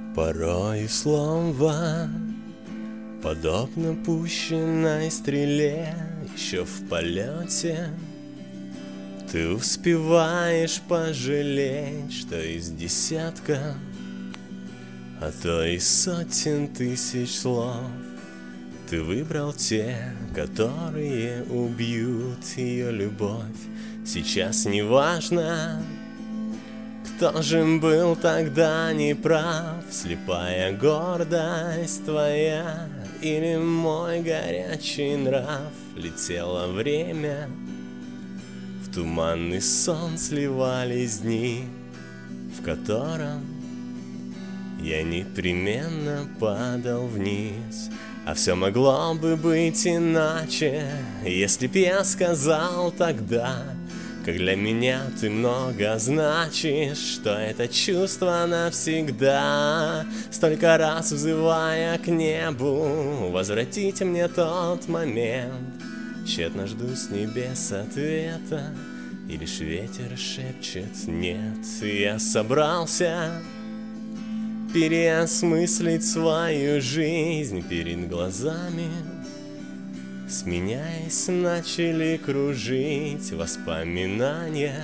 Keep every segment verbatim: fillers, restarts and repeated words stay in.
Порой слово подобно пущенной стреле. Еще в полете ты успеваешь пожалеть, что из десятка, а то и сотен тысяч слов ты выбрал те, которые убьют ее любовь. Сейчас не важно, кто же был тогда неправ, слепая гордость твоя или мой горячий нрав. Летело время, в туманный сон сливались дни, в котором я непременно падал вниз. А все могло бы быть иначе, если б я сказал тогда, как для меня ты много значишь, что это чувство навсегда. Столько раз взывая к небу, возвратите мне тот момент. Тщетно жду с небес ответа, и лишь ветер шепчет нет. Я собрался переосмыслить свою жизнь перед глазами. Сменяясь, начали кружить воспоминания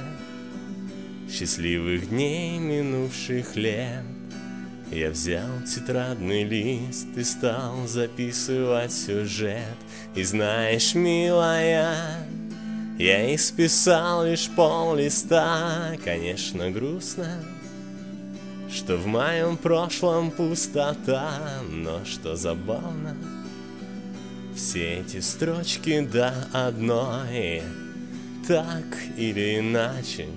счастливых дней минувших лет. Я взял тетрадный лист и стал записывать сюжет. И знаешь, милая, я исписал лишь пол листа. Конечно, грустно, что в моем прошлом пустота, но что забавно, все эти строчки до одной так или иначе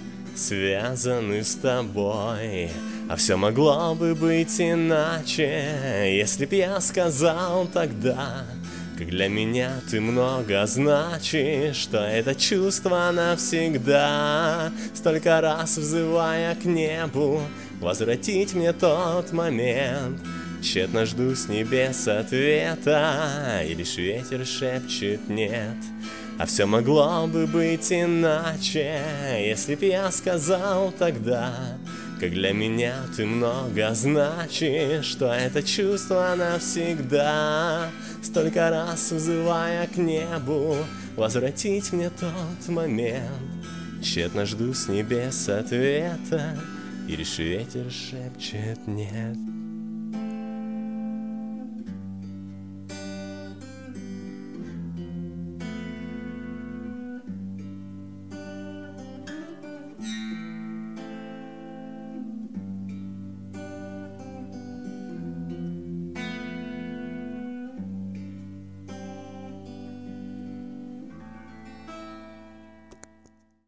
связаны с тобой. А все могло бы быть иначе, если б я сказал тогда, как для меня ты много значишь, что это чувство навсегда. Столько раз взывая к небу, возвратить мне тот момент. Тщетно жду с небес ответа, и лишь ветер шепчет нет. А все могло бы быть иначе, если б я сказал тогда, как для меня ты много значишь, что это чувство навсегда. Столько раз взывая к небу, возвратить мне тот момент. Тщетно жду с небес ответа, и лишь ветер шепчет нет.